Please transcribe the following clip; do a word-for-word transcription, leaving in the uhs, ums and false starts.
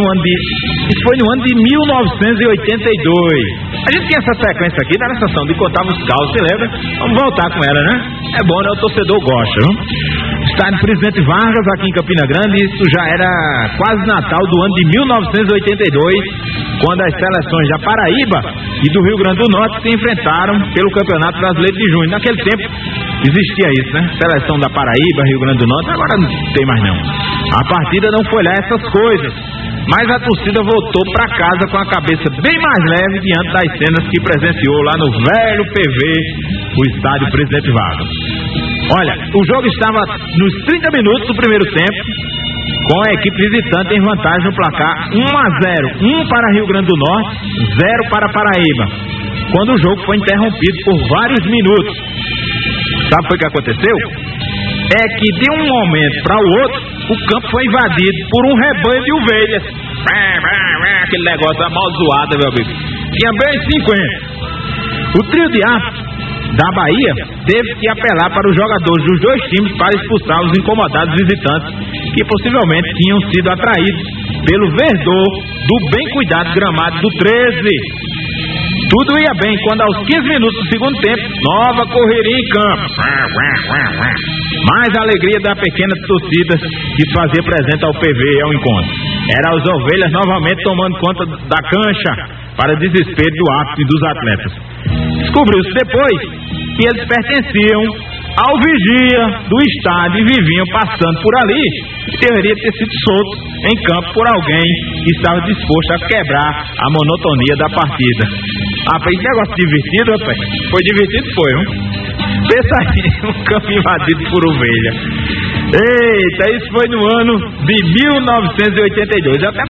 ano de... Isso foi no ano de mil novecentos e oitenta e dois. A gente tinha essa sequência aqui da sensação de contar os causos, você lembra? Vamos voltar com ela, né? É bom, né? O torcedor gosta, viu? Estádio Presidente Vargas, aqui em Campina Grande, isso já era quase Natal do ano de mil novecentos e oitenta e dois, quando as seleções da Paraíba e do Rio Grande do Norte se enfrentaram pelo Campeonato Brasileiro de Junho. Naquele tempo existia isso, né? Seleção da Paraíba, Rio Grande do Norte, agora não tem mais não. A partida não foi lá essas coisas, mas a torcida voltou para casa com a cabeça bem mais leve diante das cenas que presenciou lá no velho P V, o Estádio Presidente Vargas. Olha, o jogo estava nos trinta minutos do primeiro tempo, com a equipe visitante em vantagem no placar um a zero, um para Rio Grande do Norte, zero para Paraíba, quando o jogo foi interrompido por vários minutos. Sabe o que aconteceu? É que de um momento para o outro, o campo foi invadido por um rebanho de ovelhas. Aquele negócio amaldiçoado, meu amigo. Tinha bem cinquenta. O trio de A da Bahia teve que apelar para os jogadores dos dois times para expulsar os incomodados visitantes que possivelmente tinham sido atraídos pelo verdor do bem cuidado gramado do treze. Tudo ia bem quando aos quinze minutos do segundo tempo, nova correria em campo. Mais a alegria da pequena torcida que se fazia presente ao P V e ao encontro. Era as ovelhas novamente tomando conta da cancha, para desespero do ápice dos atletas. Descobriu-se depois que eles pertenciam ao vigia do estádio e viviam passando por ali, e deveria ter sido soltos em campo por alguém que estava disposto a quebrar a monotonia da partida. Ah, foi esse negócio divertido, rapaz. Foi divertido, foi, hein? Pensa aí, um campo invadido por ovelha. Eita, isso foi no ano de mil novecentos e oitenta e dois. Até